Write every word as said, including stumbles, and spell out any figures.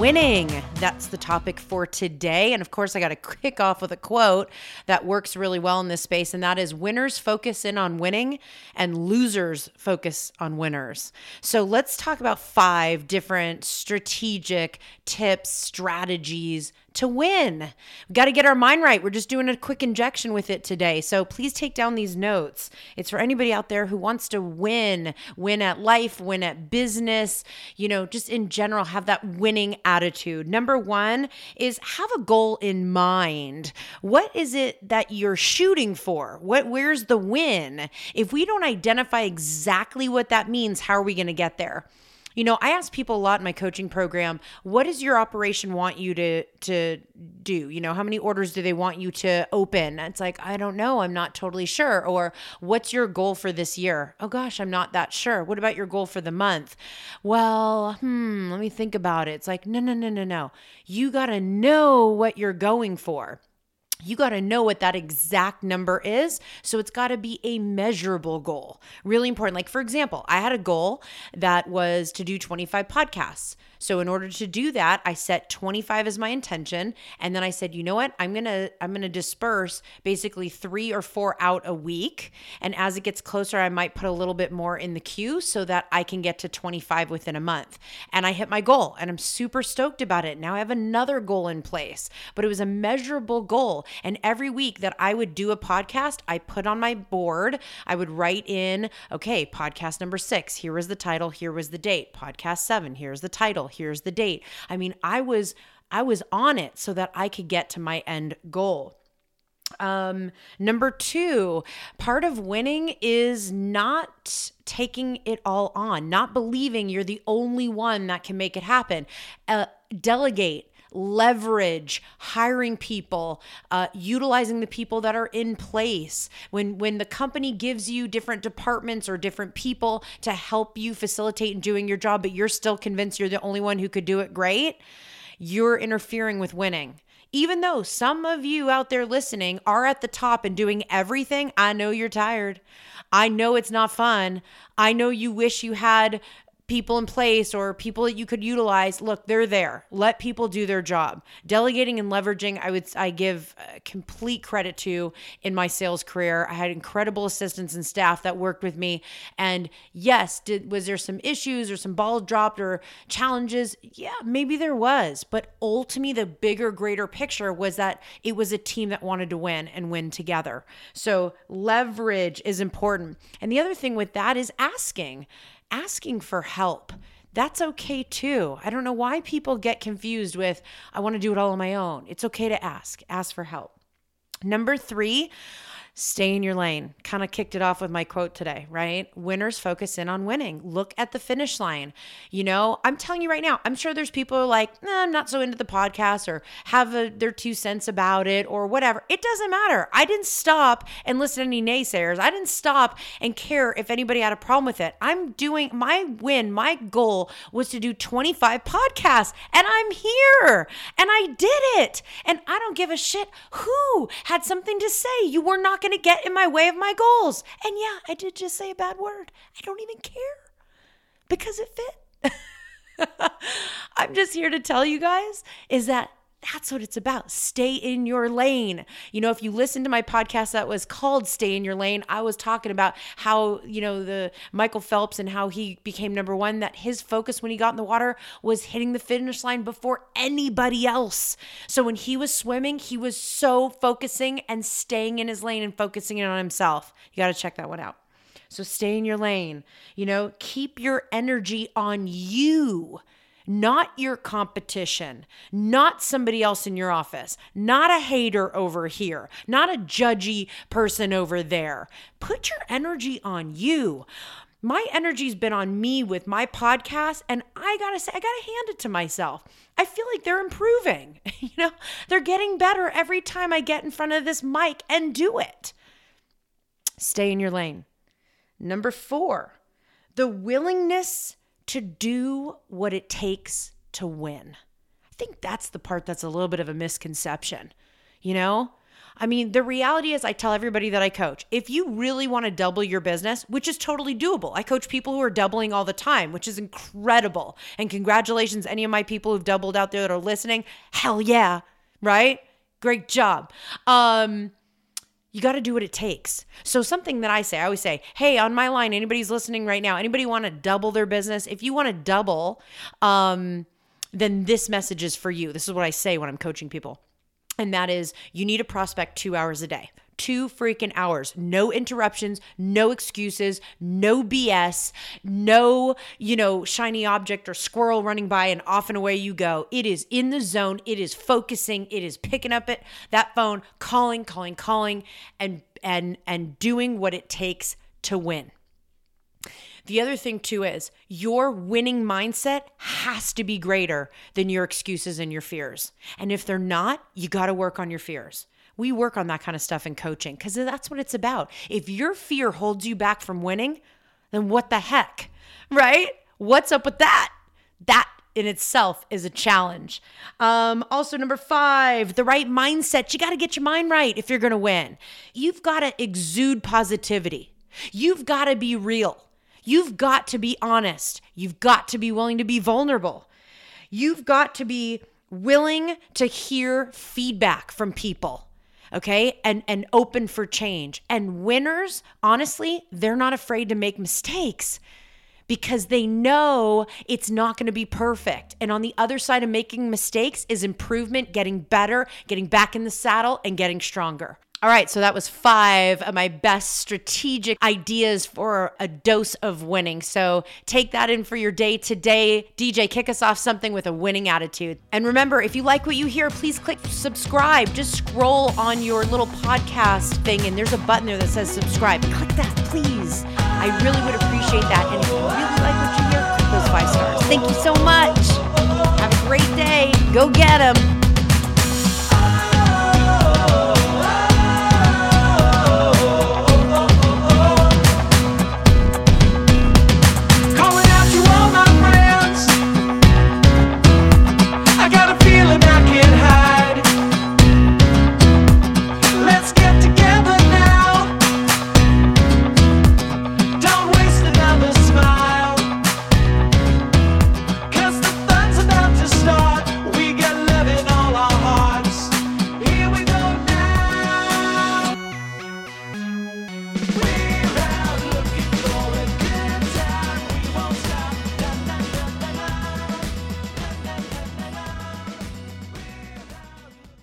winning. That's the topic for today. And of course, I got to kick off with a quote that works really well in this space. And that is, winners focus in on winning and losers focus on winners. So let's talk about five different strategic tips, strategies to win. We got to get our mind right. We're just doing a quick injection with it today. So please take down these notes. It's for anybody out there who wants to win, win at life, win at business, you know, just in general, have that winning attitude. Number one is have a goal in mind. What is it that you're shooting for? What, where's the win? If we don't identify exactly what that means, how are we going to get there? You know, I ask people a lot in my coaching program, what does your operation want you to to do? You know, how many orders do they want you to open? It's like, I don't know. I'm not totally sure. Or what's your goal for this year? Oh gosh, I'm not that sure. What about your goal for the month? Well, hmm, let me think about it. It's like, no, no, no, no, no. You got to know what you're going for. You got to know what that exact number is. So it's got to be a measurable goal. Really important. Like, for example, I had a goal that was to do twenty-five podcasts. So in order to do that, I set twenty-five as my intention. And then I said, you know what? I'm going to, I'm going to disperse basically three or four out a week. And as it gets closer, I might put a little bit more in the queue so that I can get to twenty-five within a month. And I hit my goal and I'm super stoked about it. Now I have another goal in place, but it was a measurable goal. And every week that I would do a podcast, I put on my board, I would write in, okay, podcast number six, here was the title, here was the date. Podcast seven, here's the title, here's the date. I mean, I was I was on it so that I could get to my end goal. Um, number two, part of winning is not taking it all on, not believing you're the only one that can make it happen. Uh, delegate. Leverage, hiring people, uh, utilizing the people that are in place. When when the company gives you different departments or different people to help you facilitate in doing your job, but you're still convinced you're the only one who could do it great, you're interfering with winning. Even though some of you out there listening are at the top and doing everything, I know you're tired. I know it's not fun. I know you wish you had people in place or people that you could utilize. Look, they're there. Let people do their job. Delegating and leveraging, I would I give complete credit to in my sales career. I had incredible assistants and staff that worked with me. And yes, did was there some issues or some balls dropped or challenges? Yeah, maybe there was. But ultimately, the bigger, greater picture was that it was a team that wanted to win and win together. So leverage is important. And the other thing with that is asking. Asking for help. That's okay too. I don't know why people get confused with, I want to do it all on my own. It's okay to ask. Ask for help. Number three, stay in your lane. Kind of kicked it off with my quote today, right? Winners focus in on winning. Look at the finish line. You know, I'm telling you right now, I'm sure there's people who are like, nah, I'm not so into the podcast or have a, their two cents about it or whatever. It doesn't matter. I didn't stop and listen to any naysayers. I didn't stop and care if anybody had a problem with it. I'm doing my win. My goal was to do twenty-five podcasts and I'm here and I did it. And I don't give a shit who had something to say. You were not going to get in my way of my goals. And yeah, I did just say a bad word. I don't even care because it fit. I'm just here to tell you guys is that that's what it's about. Stay in your lane. You know, if you listen to my podcast that was called Stay in Your Lane, I was talking about how, you know, the Michael Phelps and how he became number one, that his focus when he got in the water was hitting the finish line before anybody else. So when he was swimming, he was so focusing and staying in his lane and focusing in on himself. You got to check that one out. So stay in your lane, you know, keep your energy on you. Not your competition, not somebody else in your office, not a hater over here, not a judgy person over there. Put your energy on you. My energy's been on me with my podcast, and I gotta say, I gotta hand it to myself. I feel like they're improving. You know, they're getting better every time I get in front of this mic and do it. Stay in your lane. Number four, the willingness to do what it takes to win. I think that's the part that's a little bit of a misconception. You know, I mean, the reality is I tell everybody that I coach, if you really want to double your business, which is totally doable. I coach people who are doubling all the time, which is incredible. And congratulations, any of my people who've doubled out there that are listening. Hell yeah, right? Great job. Um, you got to do what it takes. So something that I say, I always say, hey, on my line, anybody's listening right now, anybody want to double their business? If you want to double, um, then this message is for you. This is what I say when I'm coaching people. And that is, you need to prospect two hours a day. Two freaking hours. No interruptions, no excuses, no B S, no, you know, shiny object or squirrel running by and off and away you go. It is in the zone. It is focusing. It is picking up it, that phone, calling, calling, calling, and and and doing what it takes to win. The other thing too is your winning mindset has to be greater than your excuses and your fears. And if they're not, you got to work on your fears. We work on that kind of stuff in coaching because that's what it's about. If your fear holds you back from winning, then what the heck, right? What's up with that? That in itself is a challenge. Um, also, number five, the right mindset. You got to get your mind right if you're going to win. You've got to exude positivity. You've got to be real. You've got to be honest. You've got to be willing to be vulnerable. You've got to be willing to hear feedback from people, okay? And, and open for change. And winners, honestly, they're not afraid to make mistakes because they know it's not going to be perfect. And on the other side of making mistakes is improvement, getting better, getting back in the saddle, and getting stronger. All right, so that was five of my best strategic ideas for a dose of winning. So take that in for your day today. D J, kick us off something with a winning attitude. And remember, if you like what you hear, please click subscribe. Just scroll on your little podcast thing, and there's a button there that says subscribe. Click that, please. I really would appreciate that. And if you really like what you hear, click those five stars. Thank you so much. Have a great day. Go get 'em. I got a feeling I can